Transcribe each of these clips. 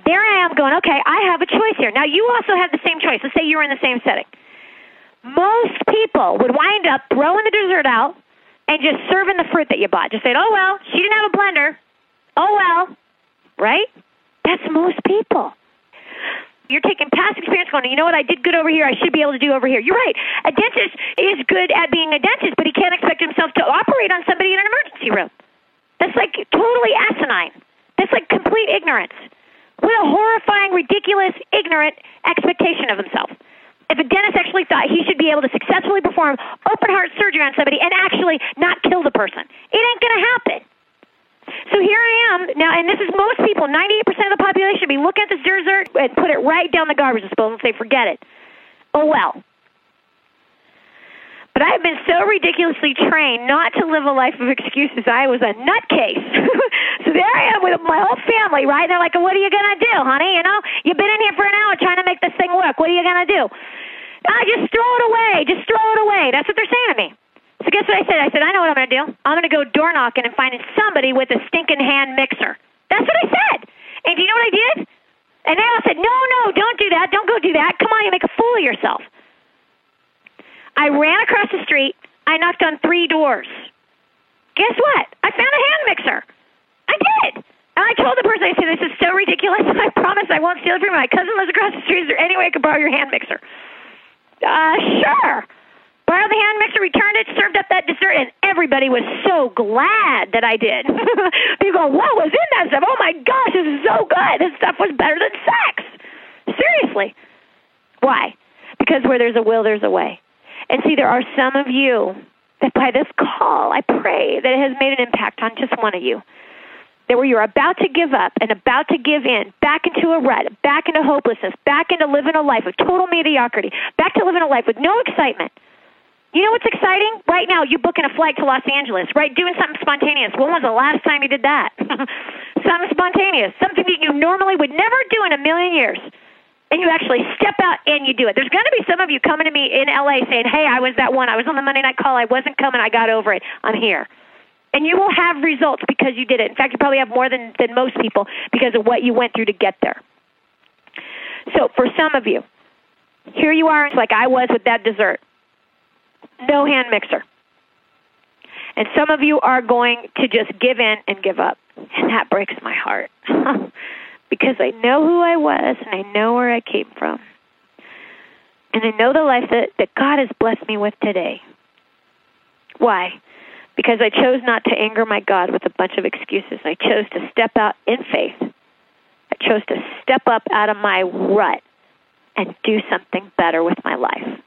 there I am going, okay, I have a choice here. Now, you also have the same choice. Let's say you were in the same setting. Most people would wind up throwing the dessert out and just serving the fruit that you bought. Just saying, oh, well, she didn't have a blender. Oh, well, right? That's most people. You're taking past experience going, you know what, I did good over here, I should be able to do over here. You're right. A dentist is good at being a dentist, but he can't expect himself to operate on somebody in an emergency room. That's like totally asinine. That's like complete ignorance. What a horrifying, ridiculous, ignorant expectation of himself. If a dentist actually thought he should be able to successfully perform open-heart surgery on somebody and actually not kill the person, it ain't going to happen. So here I am now, and this is most people, 98% of the population, be looking at this dessert and put it right down the garbage disposal and say, forget it. Oh, well. But I've been so ridiculously trained not to live a life of excuses. I was a nutcase. So there I am with my whole family, right? They're like, what are you going to do, honey? You know, you've been in here for an hour trying to make this thing work. What are you going to do? Just throw it away. Just throw it away. That's what they're saying to me. So guess what I said? I said, I know what I'm going to do. I'm going to go door knocking and finding somebody with a stinking hand mixer. That's what I said. And do you know what I did? And they all said, no, don't do that. Don't go do that. Come on, you make a fool of yourself. I ran across the street. I knocked on 3 doors. Guess what? I found a hand mixer. I did. And I told the person, I said, this is so ridiculous. I promise I won't steal it from you. My cousin lives across the street. Is there any way I could borrow your hand mixer? Sure. Borrowed the hand mixer, returned it, served up that dessert, and everybody was so glad that I did. People go, what was in that stuff? Oh, my gosh, this is so good. This stuff was better than sex. Seriously. Why? Because where there's a will, there's a way. And see, there are some of you that by this call, I pray that it has made an impact on just one of you. That where you're about to give up and about to give in, back into a rut, back into hopelessness, back into living a life of total mediocrity, back to living a life with no excitement. You know what's exciting? Right now, you booking a flight to Los Angeles, right? Doing something spontaneous. When was the last time you did that? Something spontaneous, something that you normally would never do in a million years. And you actually step out and you do it. There's going to be some of you coming to me in L.A. saying, hey, I was that one. I was on the Monday night call. I wasn't coming. I got over it. I'm here. And you will have results because you did it. In fact, you probably have more than most people because of what you went through to get there. So for some of you, here you are like I was with that dessert. No hand mixer. And some of you are going to just give in and give up. And that breaks my heart. Because I know who I was and I know where I came from. And I know the life that God has blessed me with today. Why? Because I chose not to anger my God with a bunch of excuses. I chose to step out in faith. I chose to step up out of my rut and do something better with my life.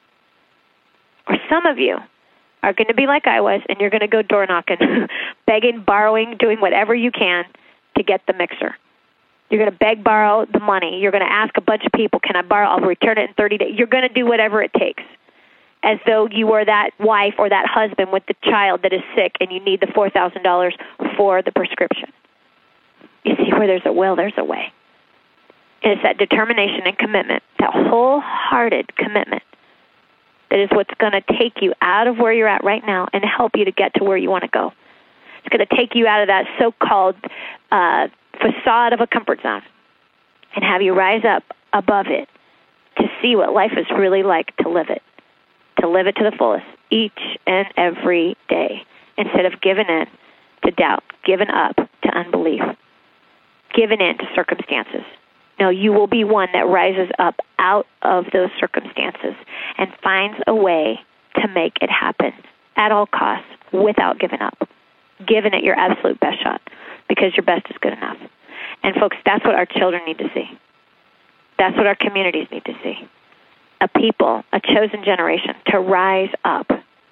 Or some of you are going to be like I was, and you're going to go door knocking, begging, borrowing, doing whatever you can to get the mixer. You're going to beg, borrow the money. You're going to ask a bunch of people, can I borrow? I'll return it in 30 days. You're going to do whatever it takes, as though you were that wife or that husband with the child that is sick and you need the $4,000 for the prescription. You see, where there's a will, there's a way. And it's that determination and commitment, that wholehearted commitment, that is what's going to take you out of where you're at right now and help you to get to where you want to go. It's going to take you out of that so-called facade of a comfort zone and have you rise up above it to see what life is really like to live it to the fullest each and every day, instead of giving in to doubt, giving up to unbelief, giving in to circumstances. No, you will be one that rises up out of those circumstances and finds a way to make it happen at all costs without giving up, giving it your absolute best shot, because your best is good enough. And folks, that's what our children need to see. That's what our communities need to see. A people, a chosen generation, to rise up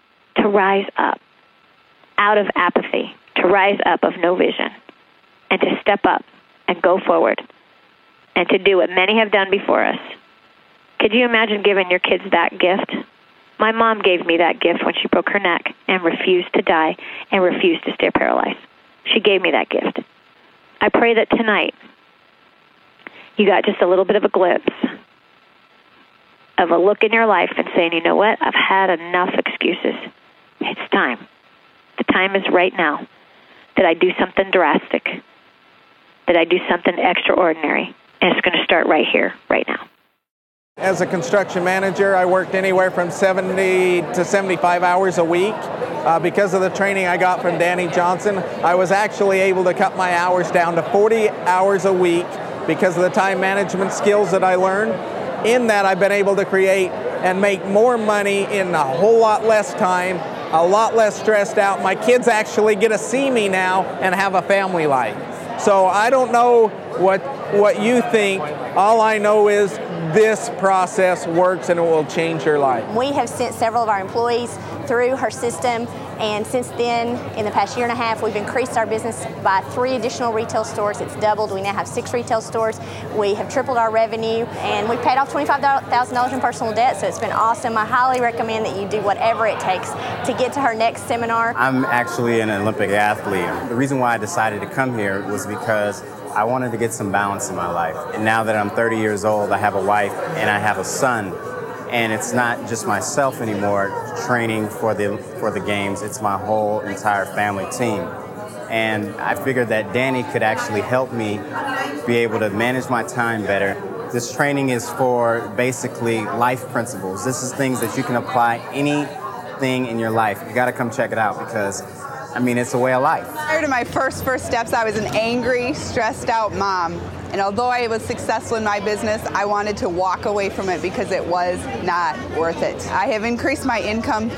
out of apathy, to rise up of no vision, and to step up and go forward and to do what many have done before us. Could you imagine giving your kids that gift? My mom gave me that gift when she broke her neck and refused to die and refused to stay paralyzed. She gave me that gift. I pray that tonight you got just a little bit of a glimpse of a look in your life and saying, you know what, I've had enough excuses. It's time. The time is right now that I do something drastic, that I do something extraordinary, And it's going to start right here, right now. As a construction manager, I worked anywhere from 70 to 75 hours a week. Because of the training I got from Danny Johnson, I was actually able to cut my hours down to 40 hours a week because of the time management skills that I learned. In that, I've been able to create and make more money in a whole lot less time, a lot less stressed out. My kids actually get to see me now and have a family life. So I don't know what you think. All I know is this process works and it will change your life. We have sent several of our employees through her system, and since then, in the past year and a half, we've increased our business by 3 additional retail stores. It's doubled. We now have 6 retail stores. We have tripled our revenue, and we paid off $25,000 in personal debt, so it's been awesome. I highly recommend that you do whatever it takes to get to her next seminar. I'm actually an Olympic athlete. The reason why I decided to come here was because I wanted to get some balance in my life. And now that I'm 30 years old, I have a wife and I have a son. And it's not just myself anymore training for the games. It's my whole entire family team. And I figured that Danny could actually help me be able to manage my time better. This training is for basically life principles. This is things that you can apply anything in your life. You got to come check it out because it's a way of life. Prior to my first steps, I was an angry, stressed out mom. And although I was successful in my business, I wanted to walk away from it because it was not worth it. I have increased my income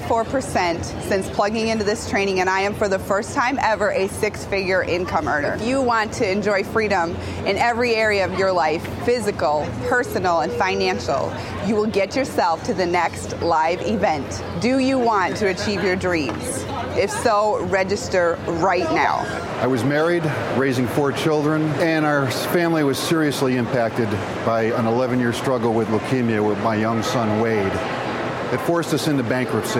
54% since plugging into this training, and I am for the first time ever a 6-figure income earner. If you want to enjoy freedom in every area of your life, physical, personal, and financial, you will get yourself to the next live event. Do you want to achieve your dreams? If so, register right now. I was married, raising 4 children, and our family was seriously impacted by an 11-year struggle with leukemia with my young son, Wade. It forced us into bankruptcy.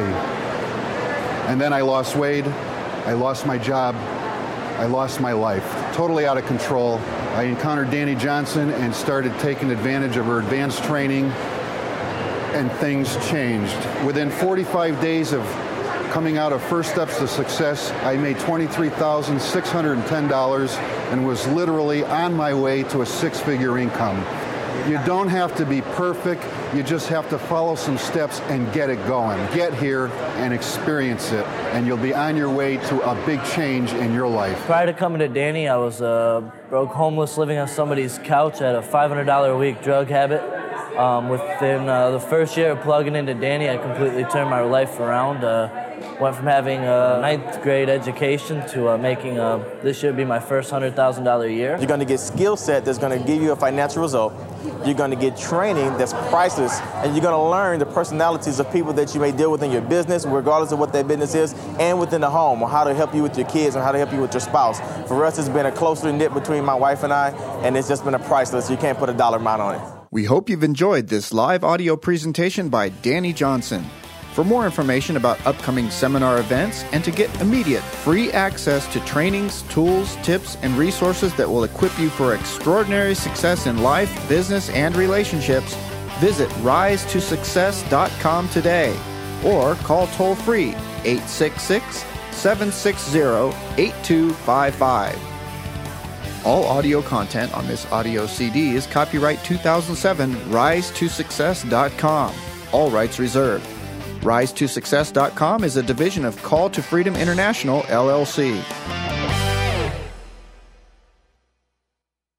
And then I lost Wade, I lost my job, I lost my life. Totally out of control. I encountered Danny Johnson and started taking advantage of her advanced training, and things changed. Within 45 days of coming out of First Steps to Success, I made $23,610 and was literally on my way to a 6-figure income. You don't have to be perfect. You just have to follow some steps and get it going. Get here and experience it, and you'll be on your way to a big change in your life. Prior to coming to Danny, I was broke, homeless, living on somebody's couch. I had a $500 a week drug habit. Within the first year of plugging into Danny, I completely turned my life around. Went from having a 9th grade education to making this year be my first $100,000 a year. You're going to get skill set that's going to give you a financial result. You're going to get training that's priceless, and you're going to learn the personalities of people that you may deal with in your business, regardless of what that business is, and within the home, or how to help you with your kids and how to help you with your spouse. For us, it's been a closer knit between my wife and I, and it's just been a priceless. You can't put a dollar amount on it. We hope you've enjoyed this live audio presentation by Danny Johnson. For more information about upcoming seminar events and to get immediate free access to trainings, tools, tips, and resources that will equip you for extraordinary success in life, business, and relationships, visit RiseToSuccess.com today or call toll-free 866-760-8255. All audio content on this audio CD is copyright 2007 RiseToSuccess.com. All rights reserved. RiseToSuccess.com is a division of Call to Freedom International, LLC.